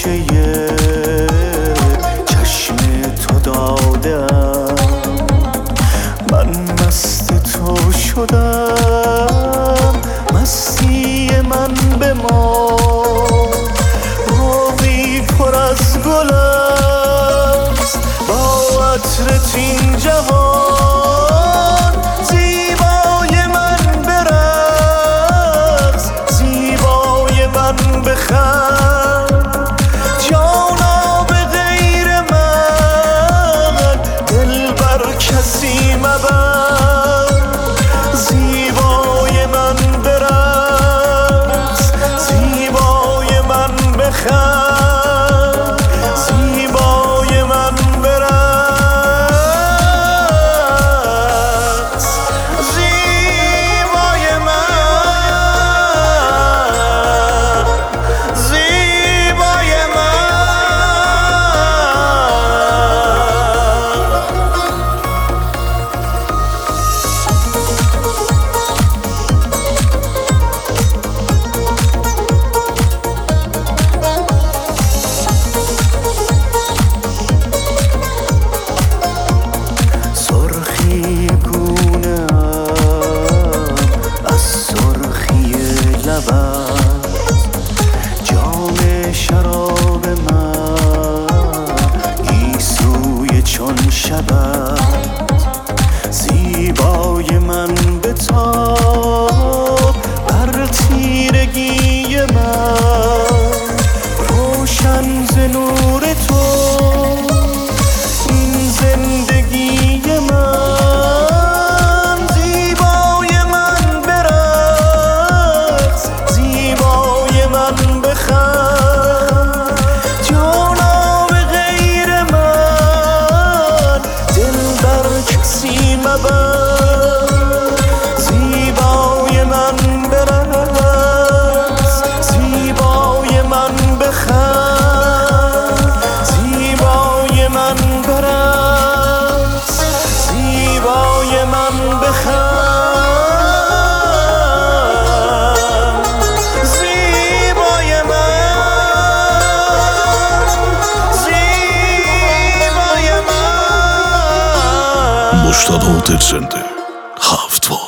گوشه چشم تو دادم، من مست تو شدم، مستی من به ما باقی پر از گل است، با عطر تین جهان زیبای من برقص، زیبای من بخند، جانا به غیر من دل بر کسی مبند، زیبای من برقص، زیبای من بخند، زیبای من برقص، زیبای من، زیبای من. سرخی گونه‌ام از سرخی لبت، جام شراب من گیسوی چون شبت، زیبای من بتاب بر تیرگی من، روشن ز نور تو این زندگی من، زیبای من برقص، زیبای من بخند، جانا به غیر من دل بر کسی مبند، زیبای من برقص، زیبای من بخند، زیبای من برقص، زیبای من بخند، زیبای من، زیبای من. مجتبی درزنده هفت‌وار